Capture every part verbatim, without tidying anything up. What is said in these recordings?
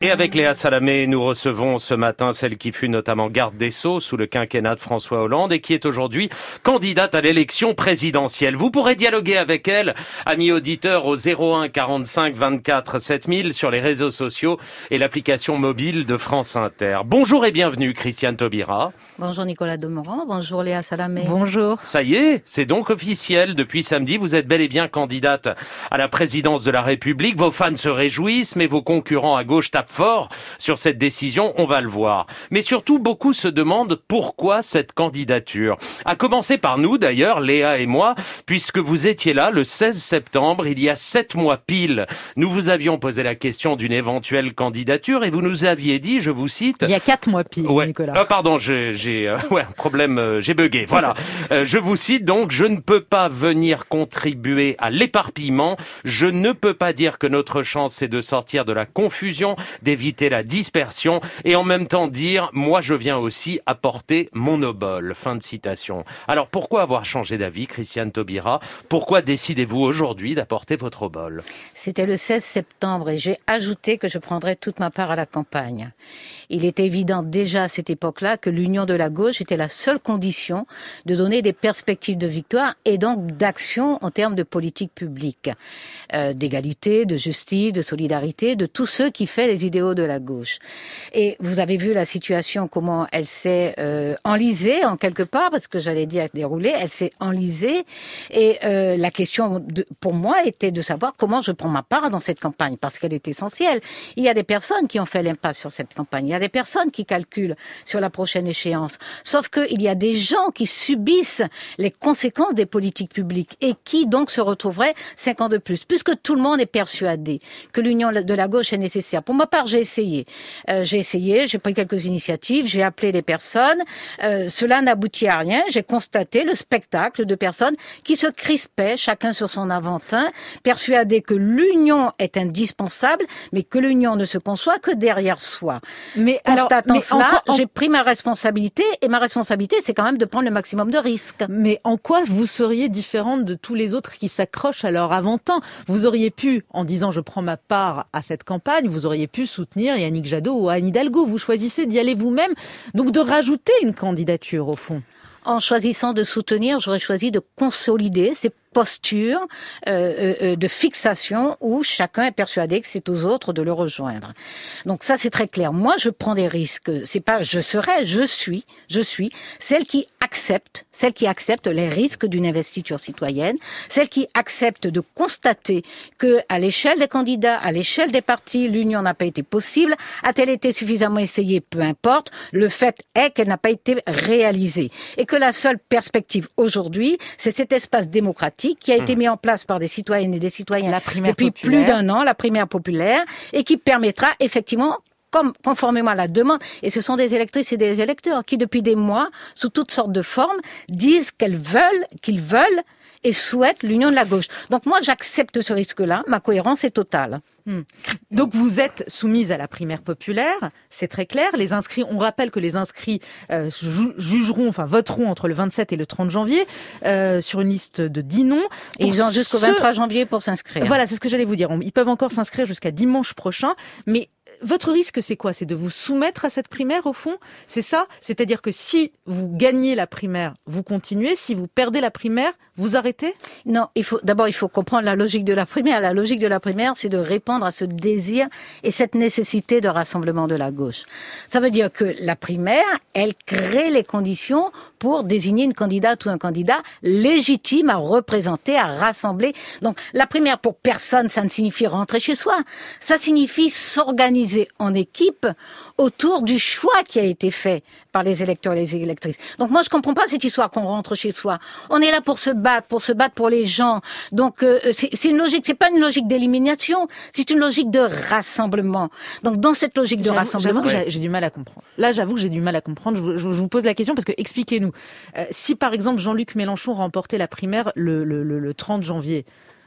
Et avec Léa Salamé, nous recevons ce matin celle qui fut notamment garde des Sceaux sous le quinquennat de François Hollande et qui est aujourd'hui candidate à l'élection présidentielle. Vous pourrez dialoguer avec elle, amis auditeurs, au zéro un quarante-cinq vingt-quatre sept mille sur les réseaux sociaux et l'application mobile de France Inter. Bonjour et bienvenue Christiane Taubira. Bonjour Nicolas Demorand, bonjour Léa Salamé. Bonjour. Ça y est, c'est donc officiel. Depuis samedi, vous êtes bel et bien candidate à la présidence de la République. Vos fans se réjouissent, mais vos concurrents à gauche tapent fort sur cette décision, on va le voir. Mais surtout, beaucoup se demandent pourquoi cette candidature. À commencer par nous d'ailleurs, Léa et moi, puisque vous étiez là le seize septembre, il y a sept mois pile. Nous vous avions posé la question d'une éventuelle candidature et vous nous aviez dit, je vous cite... Il y a quatre mois pile, ouais. Nicolas. Ah, pardon, j'ai, j'ai euh, ouais, un problème, euh, j'ai bugué, voilà. euh, je vous cite donc, je ne peux pas venir contribuer à l'éparpillement, je ne peux pas dire que notre chance c'est de sortir de la confusion, d'éviter la dispersion et en même temps dire « moi je viens aussi apporter mon obol ». Fin de citation. Alors pourquoi avoir changé d'avis, Christiane Taubira? Pourquoi décidez-vous aujourd'hui d'apporter votre obol? C'était le seize septembre et j'ai ajouté que je prendrais toute ma part à la campagne. Il était évident déjà à cette époque-là que l'union de la gauche était la seule condition de donner des perspectives de victoire et donc d'action en termes de politique publique, euh, d'égalité, de justice, de solidarité, de tous ceux qui font les idéaux de la gauche. Et vous avez vu la situation, comment elle s'est euh, enlisée en quelque part, parce que j'allais dire déroulée, elle s'est enlisée. Et euh, la question de, pour moi était de savoir comment je prends ma part dans cette campagne, parce qu'elle est essentielle. Il y a des personnes qui ont fait l'impasse sur cette campagne, il y a des personnes qui calculent sur la prochaine échéance. Sauf qu'il y a des gens qui subissent les conséquences des politiques publiques et qui donc se retrouveraient cinq ans de plus, puisque tout le monde est persuadé que l'union de la gauche est nécessaire. Pour ma part, j'ai essayé. Euh, j'ai essayé, j'ai pris quelques initiatives, j'ai appelé les personnes. Euh, cela n'aboutit à rien. J'ai constaté le spectacle de personnes qui se crispaient, chacun sur son aventin, persuadés que l'union est indispensable, mais que l'union ne se conçoit que derrière soi. Mais Constatant alors, mais cela, en, en... j'ai pris ma responsabilité, et ma responsabilité, c'est quand même de prendre le maximum de risques. Mais en quoi vous seriez différente de tous les autres qui s'accrochent à leur aventin? Vous auriez pu, en disant je prends ma part à cette campagne, vous auriez pu soutenir Yannick Jadot ou Anne Hidalgo. Vous choisissez d'y aller vous-même, donc de rajouter une candidature au fond. En choisissant de soutenir, j'aurais choisi de consolider ces posture euh, euh, de fixation où chacun est persuadé que c'est aux autres de le rejoindre. Donc ça, c'est très clair. Moi, je prends des risques. C'est pas je serai, je suis, je suis celle qui accepte, celle qui accepte les risques d'une investiture citoyenne, celle qui accepte de constater que à l'échelle des candidats, à l'échelle des partis, l'union n'a pas été possible. A-t-elle été suffisamment essayée? Peu importe. Le fait est qu'elle n'a pas été réalisée et que la seule perspective aujourd'hui, c'est cet espace démocratique qui a été mis en place par des citoyennes et des citoyens depuis populaire. plus d'un an, la primaire populaire, et qui permettra effectivement, comme conformément à la demande, et ce sont des électrices et des électeurs qui, depuis des mois, sous toutes sortes de formes, disent qu'elles veulent, qu'ils veulent et souhaitent l'union de la gauche. Donc moi, j'accepte ce risque-là, ma cohérence est totale. Hmm. Donc vous êtes soumise à la primaire populaire, c'est très clair. Les inscrits, on rappelle que les inscrits euh, jugeront, enfin voteront entre le vingt-sept et le trente janvier euh, sur une liste de dix noms. Et ils ont jusqu'au ce... vingt-trois janvier pour s'inscrire. Voilà, c'est ce que j'allais vous dire. Ils peuvent encore s'inscrire jusqu'à dimanche prochain, mais votre risque, c'est quoi? C'est de vous soumettre à cette primaire, au fond? C'est ça? C'est-à-dire que si vous gagnez la primaire, vous continuez. Si vous perdez la primaire, vous arrêtez? Non, il faut, d'abord, il faut comprendre la logique de la primaire. La logique de la primaire, c'est de répondre à ce désir et cette nécessité de rassemblement de la gauche. Ça veut dire que la primaire, elle crée les conditions pour désigner une candidate ou un candidat légitime à représenter, à rassembler. Donc, la primaire, pour personne, ça ne signifie rentrer chez soi. Ça signifie s'organiser en équipe autour du choix qui a été fait par les électeurs et les électrices. Donc moi, je comprends pas cette histoire qu'on rentre chez soi. On est là pour se battre, pour se battre pour les gens. Donc euh, c'est, c'est une logique, c'est pas une logique d'élimination, c'est une logique de rassemblement. Donc dans cette logique de j'avoue, rassemblement... J'avoue que j'ai, j'ai du mal à comprendre. Là, j'avoue que j'ai du mal à comprendre. Je, je, je vous pose la question parce que, expliquez-nous. Euh, si par exemple Jean-Luc Mélenchon remportait la primaire le, le, le, le trente janvier,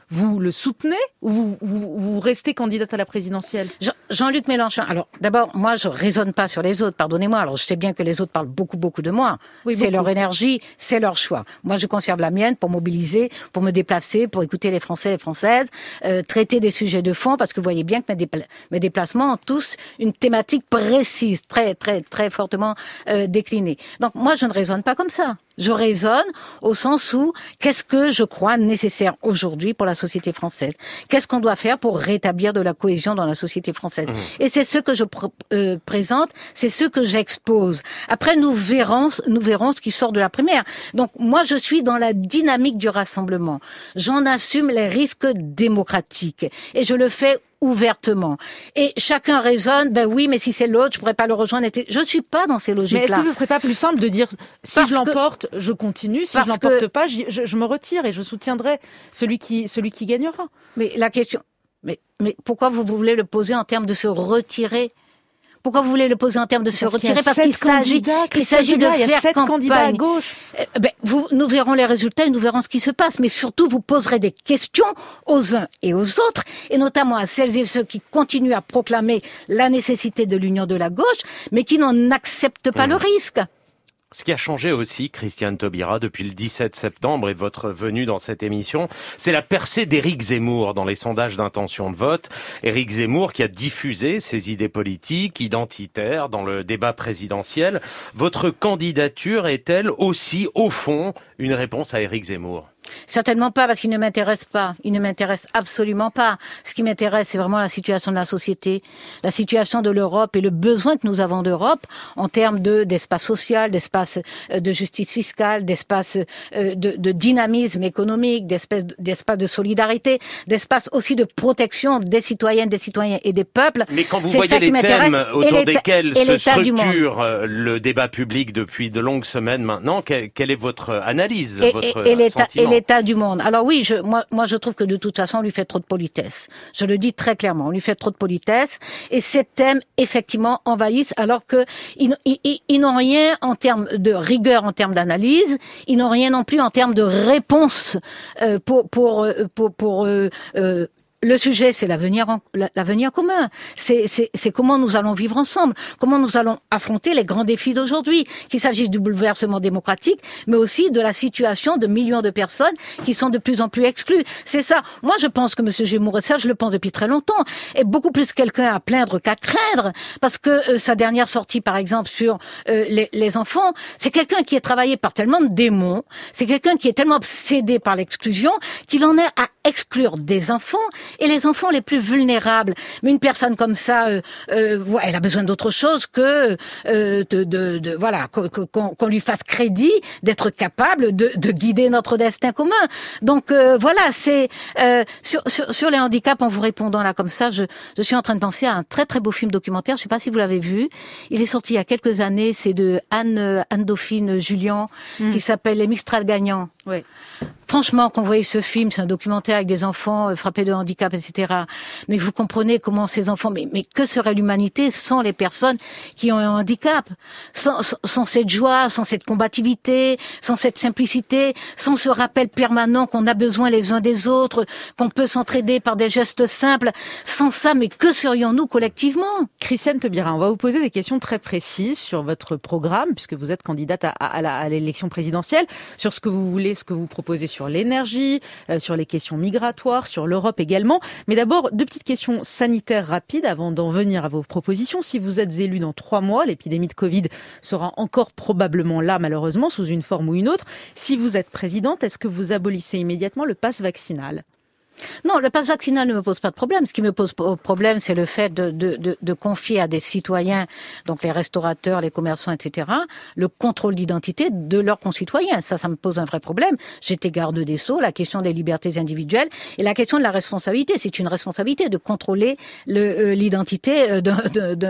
vous le soutenez ou vous, vous, vous restez candidate à la présidentielle? Jean- Jean-Luc Mélenchon, alors d'abord, moi je raisonne pas sur les autres, pardonnez-moi, alors je sais bien que les autres parlent beaucoup beaucoup de moi, Oui, c'est beaucoup. leur énergie, c'est leur choix. Moi je conserve la mienne pour mobiliser, pour me déplacer, pour écouter les Français et les Françaises, euh, traiter des sujets de fond, parce que vous voyez bien que mes, dépla- mes déplacements ont tous une thématique précise, très très très fortement euh, déclinée. Donc moi je ne raisonne pas comme ça. Je raisonne au sens où qu'est-ce que je crois nécessaire aujourd'hui pour la société française? Qu'est-ce qu'on doit faire pour rétablir de la cohésion dans la société française? Mmh. Et c'est ce que je pr- euh, présente, c'est ce que j'expose. Après, nous verrons, nous verrons ce qui sort de la primaire. Donc, moi, je suis dans la dynamique du rassemblement. J'en assume les risques démocratiques et je le fais ouvertement. Et chacun raisonne, ben oui, mais si c'est l'autre, je pourrais pas le rejoindre. Je suis pas dans ces logiques-là. Mais est-ce que ce serait pas plus simple de dire, si Parce je l'emporte, que, je continue, si je parce l'emporte que, pas, je, je me retire et je soutiendrai celui qui, celui qui gagnera. Mais la question, mais, mais pourquoi vous voulez le poser en termes de se retirer? Pourquoi vous voulez le poser en termes de se parce retirer? Parce qu'il s'agit, il s'agit de il y a faire sept campagne. candidats à gauche. Eh ben, vous, nous verrons les résultats et nous verrons ce qui se passe. Mais surtout, vous poserez des questions aux uns et aux autres, et notamment à celles et ceux qui continuent à proclamer la nécessité de l'union de la gauche, mais qui n'en acceptent pas mmh. le risque. Ce qui a changé aussi, Christiane Taubira, depuis le dix-sept septembre et votre venue dans cette émission, c'est la percée d'Éric Zemmour dans les sondages d'intention de vote. Éric Zemmour qui a diffusé ses idées politiques, identitaires dans le débat présidentiel. Votre candidature est-elle aussi, au fond, une réponse à Éric Zemmour ? Certainement pas, parce qu'il ne m'intéresse pas. Il ne m'intéresse absolument pas. Ce qui m'intéresse, c'est vraiment la situation de la société, la situation de l'Europe et le besoin que nous avons d'Europe en termes de, d'espace social, d'espace de justice fiscale, d'espace de, de dynamisme économique, d'espace, d'espace de solidarité, d'espace aussi de protection des citoyennes, des citoyens et des peuples. Mais quand vous voyez les thèmes autour desquels se structure le débat public depuis de longues semaines maintenant, quelle, quelle est votre analyse, et, votre et, et sentiment ? L'état du monde. Alors oui, je, moi, moi je trouve que de toute façon on lui fait trop de politesse. Je le dis très clairement, on lui fait trop de politesse. Et ces thèmes effectivement envahissent, alors que ils, ils, ils n'ont rien en termes de rigueur, en termes d'analyse. Ils n'ont rien non plus en termes de réponse euh, pour pour pour pour euh, euh, le sujet, c'est l'avenir, l'avenir commun. C'est, c'est, c'est comment nous allons vivre ensemble, comment nous allons affronter les grands défis d'aujourd'hui, qu'il s'agisse du bouleversement démocratique, mais aussi de la situation de millions de personnes qui sont de plus en plus exclues. C'est ça. Moi, je pense que M. Zemmour, et ça, je le pense depuis très longtemps, est beaucoup plus quelqu'un à plaindre qu'à craindre, parce que euh, sa dernière sortie, par exemple, sur euh, les, les enfants, c'est quelqu'un qui est travaillé par tellement de démons, c'est quelqu'un qui est tellement obsédé par l'exclusion qu'il en est à exclure des enfants et les enfants les plus vulnérables. Mais une personne comme ça, euh, euh, elle a besoin d'autre chose que euh, de, de, de voilà qu'on, qu'on lui fasse crédit d'être capable de, de guider notre destin commun. Donc euh, voilà, c'est euh, sur, sur, sur les handicaps. En vous répondant là comme ça, je, je suis en train de penser à un très très beau film documentaire. Je ne sais pas si vous l'avez vu. Il est sorti il y a quelques années. C'est de Anne Anne Dauphine Julian mmh. qui s'appelle Les Mistral gagnants. Oui. Franchement, quand vous voyez ce film, c'est un documentaire avec des enfants euh, frappés de handicap, et cetera. Mais vous comprenez comment ces enfants... Mais, mais que serait l'humanité sans les personnes qui ont un handicap, sans, sans, sans cette joie, sans cette combativité, sans cette simplicité, sans ce rappel permanent qu'on a besoin les uns des autres, qu'on peut s'entraider par des gestes simples. Sans ça, mais que serions-nous collectivement ? Christiane Taubira, on va vous poser des questions très précises sur votre programme, puisque vous êtes candidate à, à, la, à l'élection présidentielle, sur ce que vous voulez, ce que vous proposez sur l'énergie, euh, sur les questions migratoires, sur l'Europe également. Mais d'abord, deux petites questions sanitaires rapides avant d'en venir à vos propositions. Si vous êtes élu dans trois mois, l'épidémie de Covid sera encore probablement là, malheureusement, sous une forme ou une autre. Si vous êtes présidente, est-ce que vous abolissez immédiatement le pass vaccinal ? Non, le pass vaccinal ne me pose pas de problème. Ce qui me pose problème, c'est le fait de, de, de, de confier à des citoyens, donc les restaurateurs, les commerçants, et cetera, le contrôle d'identité de leurs concitoyens. Ça, ça me pose un vrai problème. J'étais garde des Sceaux, la question des libertés individuelles et la question de la responsabilité. C'est une responsabilité de contrôler le, euh, l'identité d'un, d'un, d'un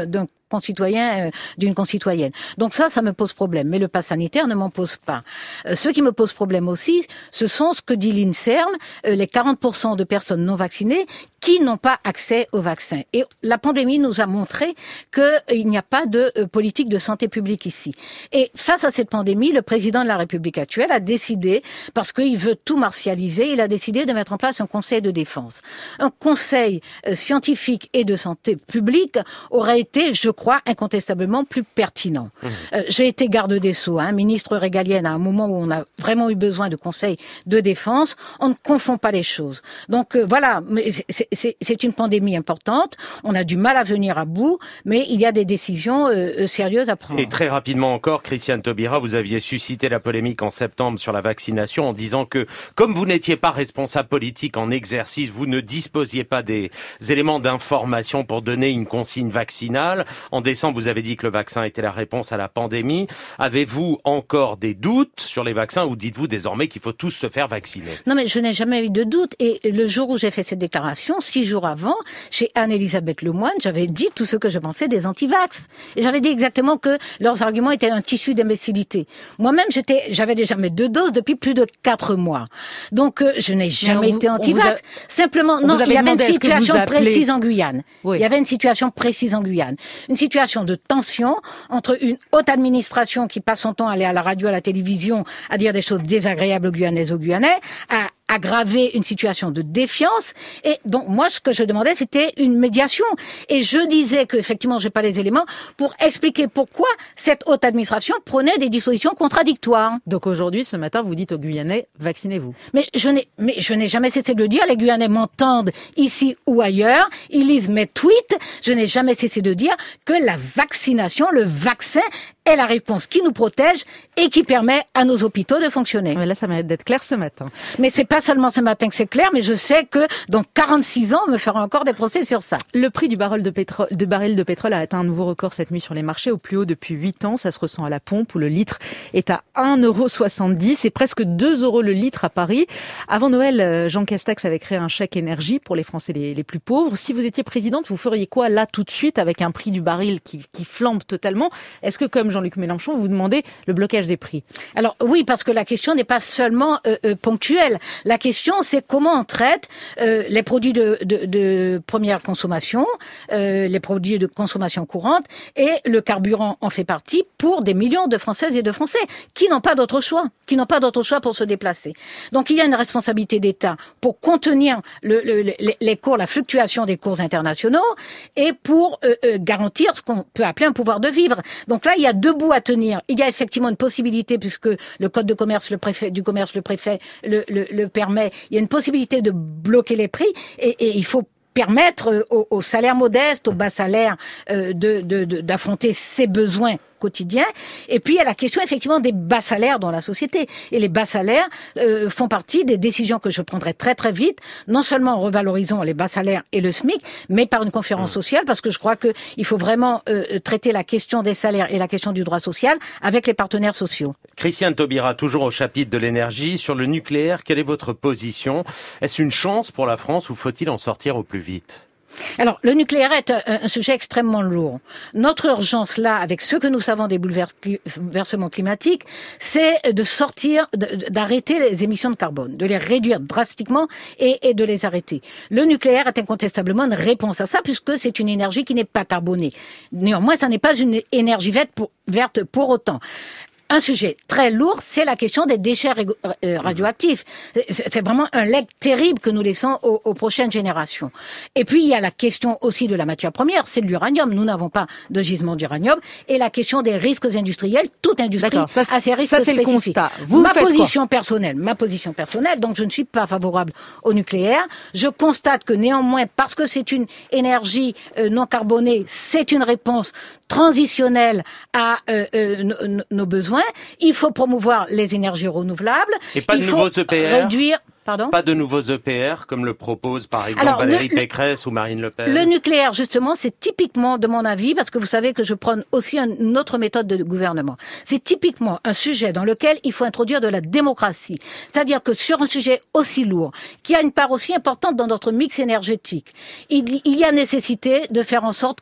concitoyen, euh, d'une concitoyenne. Donc ça, ça me pose problème. Mais le pass sanitaire ne m'en pose pas. Euh, ce qui me pose problème aussi, ce sont ce que dit l'INSERM, euh, les quarante pour cent de personnes non vaccinées qui n'ont pas accès au vaccin. Et la pandémie nous a montré qu'il n'y a pas de euh, politique de santé publique ici. Et face à cette pandémie, le président de la République actuelle a décidé, parce qu'il veut tout martialiser, il a décidé de mettre en place un conseil de défense. Un conseil euh, scientifique et de santé publique aurait été, je crois, incontestablement plus pertinent. Mmh. Euh, j'ai été garde des Sceaux, hein, ministre régalienne à un moment où on a vraiment eu besoin de conseil de défense. On ne confond pas les choses. Donc euh, voilà, mais c'est, c'est, c'est une pandémie importante. On a du mal à venir à bout, mais il y a des décisions euh, sérieuses à prendre. Et très rapidement encore, Christiane Taubira, vous aviez suscité la polémique en septembre sur la vaccination en disant que, comme vous n'étiez pas responsable politique en exercice, vous ne disposiez pas des éléments d'information pour donner une consigne vaccinale. En décembre, vous avez dit que le vaccin était la réponse à la pandémie. Avez-vous encore des doutes sur les vaccins ou dites-vous désormais qu'il faut tous se faire vacciner? Non, mais je n'ai jamais eu de doute. Et le jour où j'ai fait cette déclaration, six jours avant, chez Anne-Elisabeth Lemoine, j'avais dit tout ce que je pensais des antivax. Et j'avais dit exactement que leurs arguments étaient un tissu d'imbécilité. Moi-même, j'étais, j'avais déjà mes deux doses depuis plus de quatre mois. Donc, euh, je n'ai jamais vous, été antivax. A... Simplement, non, il y avait une situation appelez... précise en Guyane. Oui. Il y avait une situation précise en Guyane. Une situation de tension entre une haute administration qui passe son temps à aller à la radio, à la télévision, à dire des choses désagréables aux Guyanaises, aux Guyanais, à aggraver une situation de défiance. Et donc, moi, ce que je demandais, c'était une médiation. Et je disais que, effectivement, j'ai pas les éléments pour expliquer pourquoi cette haute administration prenait des dispositions contradictoires. Donc aujourd'hui, ce matin, vous dites aux Guyanais, vaccinez-vous. Mais je n'ai, mais je n'ai jamais cessé de le dire. Les Guyanais m'entendent ici ou ailleurs. Ils lisent mes tweets. Je n'ai jamais cessé de dire que la vaccination, le vaccin, est la réponse qui nous protège et qui permet à nos hôpitaux de fonctionner. Mais là, ça mérite d'être clair ce matin. Mais c'est pas seulement ce matin que c'est clair, mais je sais que dans quarante-six ans, on me fera encore des procès sur ça. Le prix du baril de pétrole, de baril de pétrole a atteint un nouveau record cette nuit sur les marchés, au plus haut depuis huit ans. Ça se ressent à la pompe où le litre est à un euro soixante-dix et presque deux euros le litre à Paris. Avant Noël, Jean Castex avait créé un chèque énergie pour les Français les, les plus pauvres. Si vous étiez présidente, vous feriez quoi là tout de suite avec un prix du baril qui, qui flambe totalement? Est-ce que, comme Jean-Luc Mélenchon, vous demandez le blocage des prix? Alors oui, parce que la question n'est pas seulement euh, euh, ponctuelle. La question, c'est comment on traite euh, les produits de, de, de première consommation, euh, les produits de consommation courante, et le carburant en fait partie pour des millions de Françaises et de Français qui n'ont pas d'autre choix, qui n'ont pas d'autre choix pour se déplacer. Donc il y a une responsabilité d'État pour contenir le, le, les, les cours, la fluctuation des cours internationaux, et pour euh, euh, garantir ce qu'on peut appeler un pouvoir de vivre. Donc là, il y a deux bouts à tenir. Il y a effectivement une possibilité, puisque le code de commerce, le préfet du commerce, le préfet le, le, le permet. Il y a une possibilité de bloquer les prix, et, et il faut permettre aux, aux salaires modestes, aux bas salaires, euh, de, de, de, d'affronter ces besoins quotidiens. Et puis, il y a la question, effectivement, des bas salaires dans la société. Et les bas salaires euh, font partie des décisions que je prendrai très, très vite, non seulement en revalorisant les bas salaires et le SMIC, mais par une conférence sociale, parce que je crois qu'il faut vraiment euh, traiter la question des salaires et la question du droit social avec les partenaires sociaux. Christiane Taubira, toujours au chapitre de l'énergie. Sur le nucléaire, quelle est votre position? Est-ce une chance pour la France ou faut-il en sortir au plus vite? Alors, le nucléaire est un, un sujet extrêmement lourd. Notre urgence là, avec ce que nous savons des bouleversements climatiques, c'est de sortir, de, d'arrêter les émissions de carbone, de les réduire drastiquement et, et de les arrêter. Le nucléaire est incontestablement une réponse à ça, puisque c'est une énergie qui n'est pas carbonée. Néanmoins, ça n'est pas une énergie verte pour, verte pour autant. Un sujet très lourd, c'est la question des déchets radioactifs. C'est vraiment un legs terrible que nous laissons aux, aux prochaines générations. Et puis, il y a la question aussi de la matière première, c'est de l'uranium. Nous n'avons pas de gisement d'uranium. Et la question des risques industriels, toute industrie ça, a ses risques ça, c'est spécifiques. Le constat. Vous ma faites position quoi personnelle, ma position personnelle, donc je ne suis pas favorable au nucléaire. Je constate que néanmoins, parce que c'est une énergie euh, non carbonée, c'est une réponse transitionnelle à euh, euh, nos besoins. Il faut promouvoir les énergies renouvelables. Et pas de il nouveaux faut E P R réduire... Pardon ? Pas de nouveaux E P R, comme le propose par exemple Alors, Valérie le, Pécresse ou Marine Le Pen. Le nucléaire, justement, c'est typiquement, de mon avis, parce que vous savez que je prône aussi une autre méthode de gouvernement. C'est typiquement un sujet dans lequel il faut introduire de la démocratie. C'est-à-dire que sur un sujet aussi lourd, qui a une part aussi importante dans notre mix énergétique, il, il y a nécessité de faire en sorte que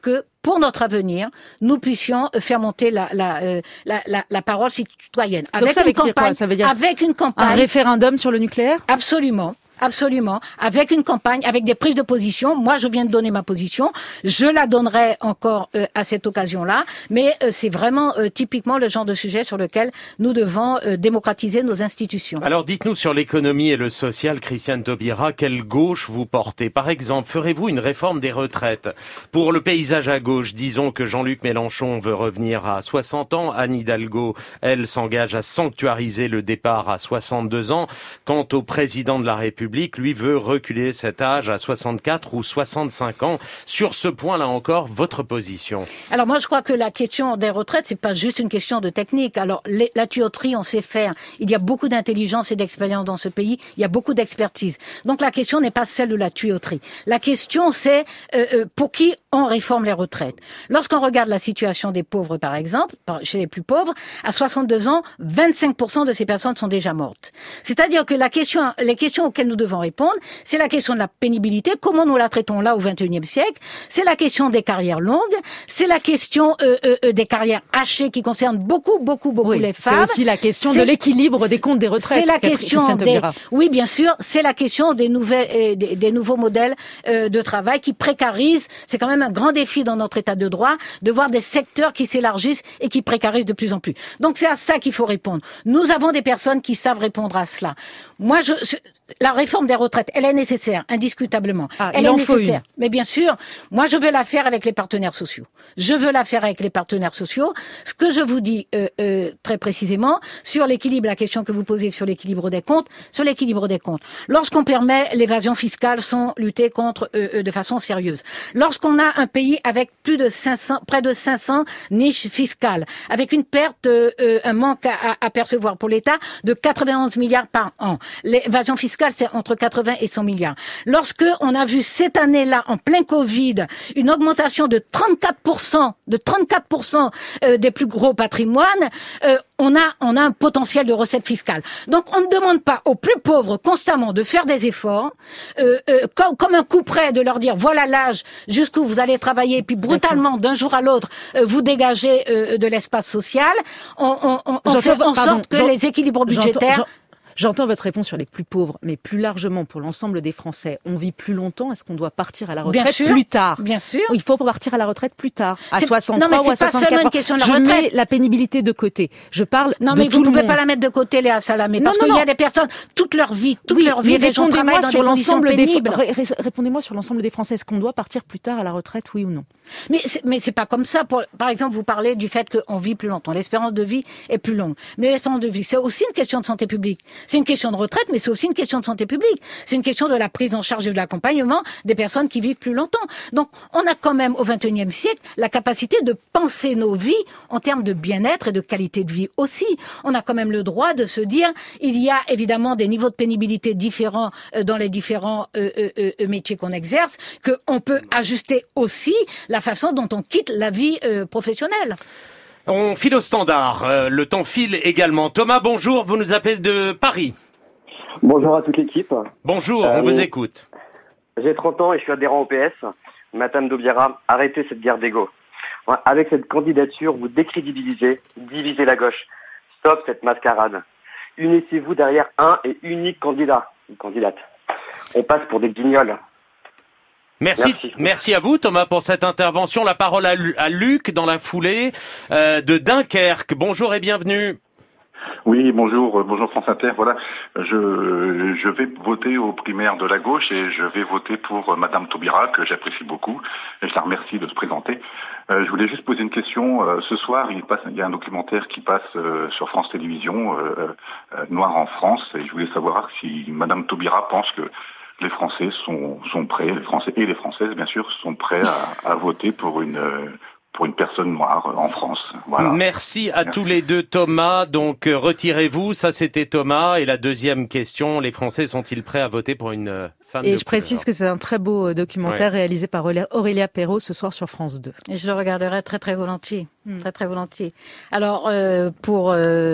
pour notre avenir, nous puissions faire monter la, la, euh, la, la, la parole citoyenne. Avec ça, une campagne, ça veut dire avec une campagne. Un référendum sur le nucléaire? Absolument. Absolument. Avec une campagne, avec des prises de position. Moi, je viens de donner ma position. Je la donnerai encore euh, à cette occasion-là. Mais euh, c'est vraiment euh, typiquement le genre de sujet sur lequel nous devons euh, démocratiser nos institutions. Alors, dites-nous sur l'économie et le social, Christiane Taubira, quelle gauche vous portez? Par exemple, ferez-vous une réforme des retraites? Pour le paysage à gauche, disons que Jean-Luc Mélenchon veut revenir à soixante ans. Anne Hidalgo, elle, s'engage à sanctuariser le départ à soixante-deux ans. Quant au président de la République, lui veut reculer cet âge à soixante-quatre ou soixante-cinq ans. Sur ce point-là encore, votre position? Alors moi, je crois que la question des retraites, c'est pas juste une question de technique. Alors les, la tuyauterie, on sait faire. Il y a beaucoup d'intelligence et d'expérience dans ce pays. Il y a beaucoup d'expertise. Donc la question n'est pas celle de la tuyauterie. La question, c'est euh, euh, pour qui on réforme les retraites. Lorsqu'on regarde la situation des pauvres, par exemple, chez les plus pauvres, à soixante-deux ans, vingt-cinq pour cent de ces personnes sont déjà mortes. C'est-à-dire que la question, les questions auxquelles nous devons répondre, c'est la question de la pénibilité, comment nous la traitons là au vingt et unième siècle, c'est la question des carrières longues, c'est la question euh, euh, des carrières hachées qui concernent beaucoup, beaucoup, beaucoup oui, les femmes. C'est aussi la question de l'équilibre des comptes des retraites. C'est la question des, oui, bien sûr, c'est la question des nouvelles, euh, des, des nouveaux modèles euh, de travail qui précarisent. C'est quand même un grand défi dans notre état de droit de voir des secteurs qui s'élargissent et qui précarisent de plus en plus. Donc c'est à ça qu'il faut répondre. Nous avons des personnes qui savent répondre à cela. Moi, je, je la réforme des retraites, elle est nécessaire, indiscutablement. Ah, elle est nécessaire. Mais bien sûr, moi, je veux la faire avec les partenaires sociaux. Je veux la faire avec les partenaires sociaux. Ce que je vous dis euh, euh, très précisément sur l'équilibre, la question que vous posez sur l'équilibre des comptes, sur l'équilibre des comptes. Lorsqu'on permet l'évasion fiscale sans lutter contre euh, euh, de façon sérieuse. Lorsqu'on a un pays avec plus de cinq cents, près de cinq cents niches fiscales, avec une perte, euh, un manque à, à percevoir pour l'État de quatre-vingt-onze milliards par an. L'évasion fiscale, c'est entre quatre-vingts et cent milliards. Lorsque on a vu cette année-là, en plein Covid, une augmentation de trente-quatre pour cent, de trente-quatre pour cent des plus gros patrimoines, euh, on a, on a un potentiel de recettes fiscales. Donc, on ne demande pas aux plus pauvres constamment de faire des efforts, euh, euh, comme, comme un coup près de leur dire, voilà l'âge jusqu'où vous allez travailler, puis brutalement, d'un jour à l'autre, euh, vous dégagez euh, de l'espace social. On, on, on, on fait en sorte que les équilibres budgétaires... J'entends votre réponse sur les plus pauvres, mais plus largement pour l'ensemble des Français, on vit plus longtemps. Est-ce qu'on doit partir à la retraite bien sûr, plus tard? Bien sûr. Il faut partir à la retraite plus tard, à soixante-trois non, mais ou à soixante-quatre ans. Question de la Je retraite. mets la pénibilité de côté. Je parle non, de mais tout vous ne pouvez monde. pas la mettre de côté, Léa Salamé, non, parce non, qu'il non. y a des personnes toute leur vie, toute oui, leur vie, mais les gens travaillent dans sur des conditions l'ensemble pénibles. des Répondez-moi sur l'ensemble des Français. Est-ce qu'on doit partir plus tard à la retraite, oui ou non? Mais c'est, mais c'est pas comme ça. Pour, par exemple, vous parlez du fait qu'on vit plus longtemps. L'espérance de vie est plus longue. Mais l'espérance de vie, c'est aussi une question de santé publique. C'est une question de retraite, mais c'est aussi une question de santé publique. C'est une question de la prise en charge et de l'accompagnement des personnes qui vivent plus longtemps. Donc, on a quand même, au vingt et unième siècle, la capacité de penser nos vies en termes de bien-être et de qualité de vie aussi. On a quand même le droit de se dire, il y a évidemment des niveaux de pénibilité différents dans les différents euh, euh, euh, métiers qu'on exerce, qu'on peut ajuster aussi la façon dont on quitte la vie euh, professionnelle. On file au standard. Euh, le temps file également. Thomas, bonjour. Vous nous appelez de Paris. Bonjour à toute l'équipe. Bonjour, euh, on vous écoute. J'ai trente ans et je suis adhérent au P S. Madame Taubira, arrêtez cette guerre d'ego. Avec cette candidature, vous décrédibilisez, divisez la gauche. Stop cette mascarade. Unissez-vous derrière un et unique candidat ou candidate. On passe pour des guignols. Merci, merci, merci à vous Thomas pour cette intervention. La parole à, à Luc dans la foulée euh, de Dunkerque. Bonjour et bienvenue. Oui, bonjour, euh, bonjour France Inter. Voilà, je je vais voter aux primaires de la gauche et je vais voter pour euh, Madame Taubira que j'apprécie beaucoup et je la remercie de se présenter. Euh, je voulais juste poser une question. Euh, ce soir, il passe, il y a un documentaire qui passe euh, sur France Télévisions, euh, euh, Noir en France, et je voulais savoir si Madame Taubira pense que les Français sont sont prêts, les Français et les Françaises bien sûr, sont prêts à, à voter pour une euh, pour une personne noire en France. Voilà. Merci à Merci. tous les deux Thomas. Donc euh, retirez-vous, ça c'était Thomas. Et la deuxième question, les Français sont-ils prêts à voter pour une euh, Femme Et de je précise couleur. que c'est un très beau documentaire Ouais. réalisé par Aurélia Perrault ce soir sur France deux. Et je le regarderai très très volontiers, Mm. très très volontiers. Alors euh, pour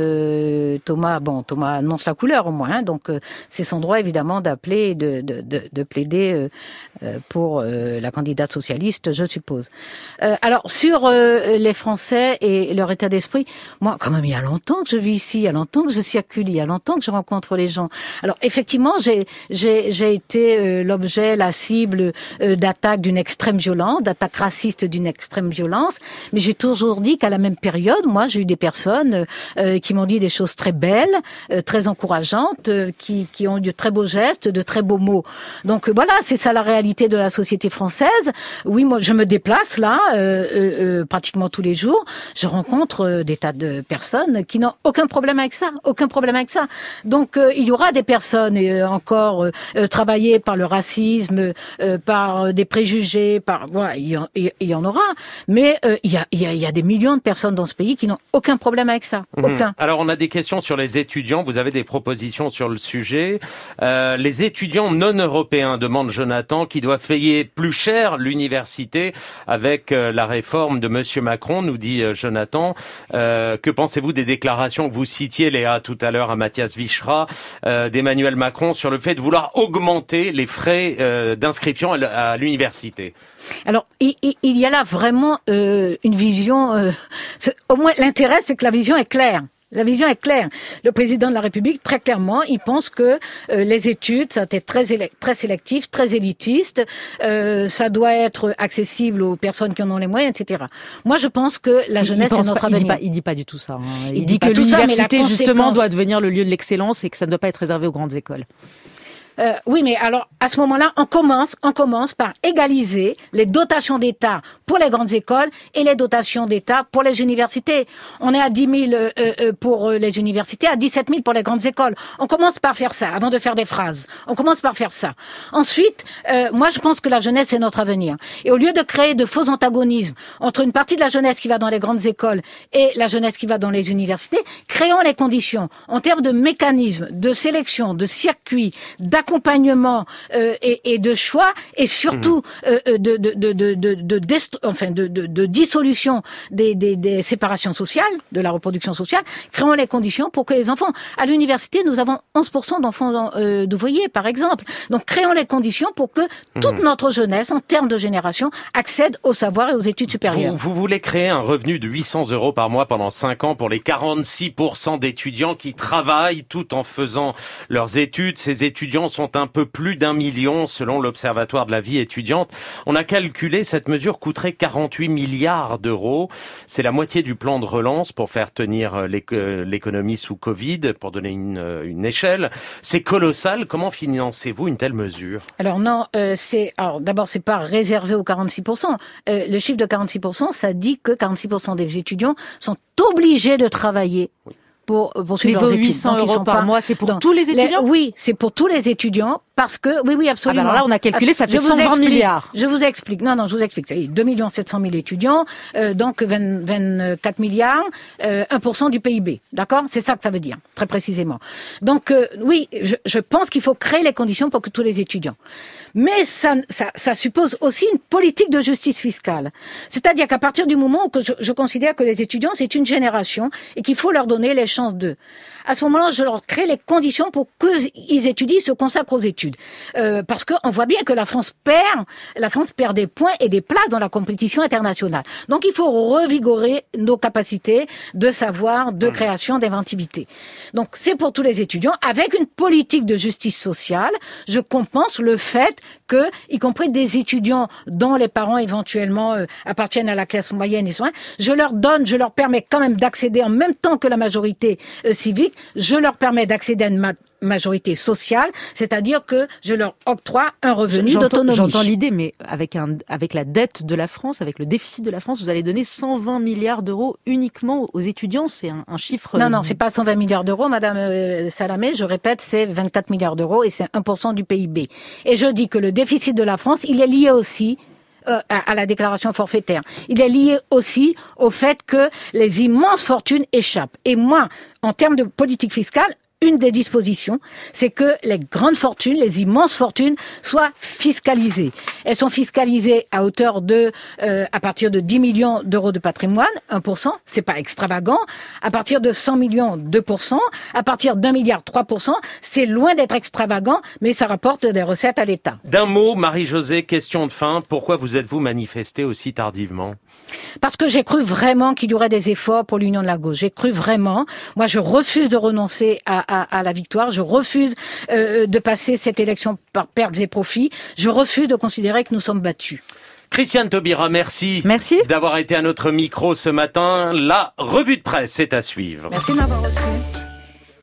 euh, Thomas, bon Thomas annonce la couleur au moins, hein, donc euh, c'est son droit évidemment d'appeler, et de, de, de, de plaider euh, euh, pour euh, la candidate socialiste, je suppose. Euh, alors sur euh, les Français et leur état d'esprit, moi quand même il y a longtemps que je vis ici, il y a longtemps que je circule, il y a longtemps que je rencontre les gens. Alors effectivement j'ai j'ai j'ai été euh, l'objet, la cible euh, d'attaques d'une extrême violence, d'attaques racistes d'une extrême violence, mais j'ai toujours dit qu'à la même période, moi j'ai eu des personnes euh, qui m'ont dit des choses très belles, euh, très encourageantes, euh, qui qui ont eu de très beaux gestes, de très beaux mots. Donc euh, voilà, c'est ça la réalité de la société française. Oui, moi je me déplace là euh, euh, euh, pratiquement tous les jours, je rencontre euh, des tas de personnes qui n'ont aucun problème avec ça, aucun problème avec ça. Donc euh, il y aura des personnes euh, encore euh, euh, travaillées par le racisme, euh, par euh, des préjugés, par voilà, il y en, il y en aura. Mais euh, il y a il y a il y a des millions de personnes dans ce pays qui n'ont aucun problème avec ça, aucun. Mmh. Alors on a des questions sur les étudiants. Vous avez des propositions sur le sujet. Euh, les étudiants non européens, demande Jonathan, qui doivent payer plus cher l'université avec euh, la réforme de Monsieur Macron, nous dit euh, Jonathan. Euh, que pensez-vous des déclarations que vous citiez, Léa, tout à l'heure à Mathias Vichra, euh, d'Emmanuel Macron sur le fait de vouloir augmenter les frais euh, d'inscription à, à l'université? Alors, il, il, il y a là vraiment euh, une vision. Euh, au moins, l'intérêt, c'est que la vision est claire. La vision est claire. Le président de la République, très clairement, il pense que euh, les études, ça doit être très, élec- très sélectif, très élitiste, euh, ça doit être accessible aux personnes qui en ont les moyens, et cetera. Moi, je pense que la jeunesse, c'est notre pas, avenir. Il dit pas, il dit pas du tout ça. Hein. Il, Il dit, dit que pas tout ça, mais la l'université, justement, conséquence- doit devenir le lieu de l'excellence et que ça ne doit pas être réservé aux grandes écoles. Euh, oui, mais alors à ce moment-là, on commence, on commence par égaliser les dotations d'État pour les grandes écoles et les dotations d'État pour les universités. On est à dix mille euh, euh, pour les universités, à dix-sept mille pour les grandes écoles. On commence par faire ça, avant de faire des phrases. On commence par faire ça. Ensuite, euh, moi, je pense que la jeunesse est notre avenir. Et au lieu de créer de faux antagonismes entre une partie de la jeunesse qui va dans les grandes écoles et la jeunesse qui va dans les universités, créons les conditions en termes de mécanismes, de sélection, de circuits, d'accompagnement accompagnement euh, et, et de choix et surtout euh, de, de, de, de, de, de, dest- enfin de, de, de dissolution des, des, des séparations sociales, de la reproduction sociale, créons les conditions pour que les enfants... À l'université, nous avons onze pour cent d'enfants euh, d'ouvriers, par exemple. Donc créons les conditions pour que toute notre jeunesse, en termes de génération, accède au savoir et aux études supérieures. Vous, vous voulez créer un revenu de huit cents euros par mois pendant cinq ans pour les quarante-six pour cent d'étudiants qui travaillent tout en faisant leurs études. Ces étudiants sont un peu plus d'un million selon l'Observatoire de la vie étudiante. On a calculé, cette mesure coûterait quarante-huit milliards d'euros. C'est la moitié du plan de relance pour faire tenir l'économie sous Covid, pour donner une, une échelle. C'est colossal. Comment financez-vous une telle mesure? Alors non, euh, c'est alors d'abord c'est pas réservé aux quarante-six pour cent. Euh, le chiffre de quarante-six pour cent, ça dit que quarante-six pour cent des étudiants sont obligés de travailler. Oui. Pour poursuivre Mais leurs vos études. huit cents Donc, ils euros sont par pas mois, c'est pour dans tous les étudiants? les, Oui, c'est pour tous les étudiants parce que, oui, oui, Ah absolument. ben alors là, on a calculé, ça fait Je vous cent vingt explique, milliards. Je vous explique. Non, non, je vous explique. C'est deux millions sept cent mille étudiants, euh, donc vingt, vingt-quatre milliards, euh, un pour cent du P I B. D'accord? C'est ça que ça veut dire, très précisément. Donc, euh, oui, je, je pense qu'il faut créer les conditions pour que tous les étudiants. Mais ça, ça, ça suppose aussi une politique de justice fiscale. C'est-à-dire qu'à partir du moment où que je, je considère que les étudiants, c'est une génération et qu'il faut leur donner les chances d'eux. À ce moment-là, je leur crée les conditions pour qu'ils étudient, se consacrent aux études. Euh, parce qu'on voit bien que la France perd, la France perd des points et des places dans la compétition internationale. Donc il faut revigorer nos capacités de savoir, de création, d'inventivité. Donc c'est pour tous les étudiants. Avec une politique de justice sociale, je compense le fait que, y compris des étudiants dont les parents éventuellement euh, appartiennent à la classe moyenne et soins, je leur donne, je leur permets quand même d'accéder en même temps que la majorité euh, civique, je leur permets d'accéder à une ma- majorité sociale, c'est-à-dire que je leur octroie un revenu J'entends- d'autonomie. J'entends l'idée, mais avec, un, avec la dette de la France, avec le déficit de la France, vous allez donner cent vingt milliards d'euros uniquement aux étudiants. C'est un, un chiffre... Non, non, c'est pas cent vingt milliards d'euros, Madame euh, Salamé, je répète, c'est vingt-quatre milliards d'euros et c'est un pour cent du P I B. Et je dis que le déficit de la France, il est lié aussi euh, à, à la déclaration forfaitaire. Il est lié aussi au fait que les immenses fortunes échappent. Et moi, en termes de politique fiscale, une des dispositions, c'est que les grandes fortunes, les immenses fortunes, soient fiscalisées. Elles sont fiscalisées à hauteur de, euh, à partir de dix millions d'euros de patrimoine, un pour cent, c'est pas extravagant. À partir de cent millions, deux pour cent. À partir d'un milliard, trois pour cent. C'est loin d'être extravagant, mais ça rapporte des recettes à l'État. D'un mot, Marie-Josée, question de fin. Pourquoi vous êtes-vous manifestée aussi tardivement? Parce que j'ai cru vraiment qu'il y aurait des efforts pour l'union de la gauche. J'ai cru vraiment. Moi, je refuse de renoncer à, à, à la victoire. Je refuse euh, de passer cette élection par pertes et profits. Je refuse de considérer que nous sommes battus. Christiane Taubira, merci, merci d'avoir été à notre micro ce matin. La revue de presse est à suivre. Merci de m'avoir reçu.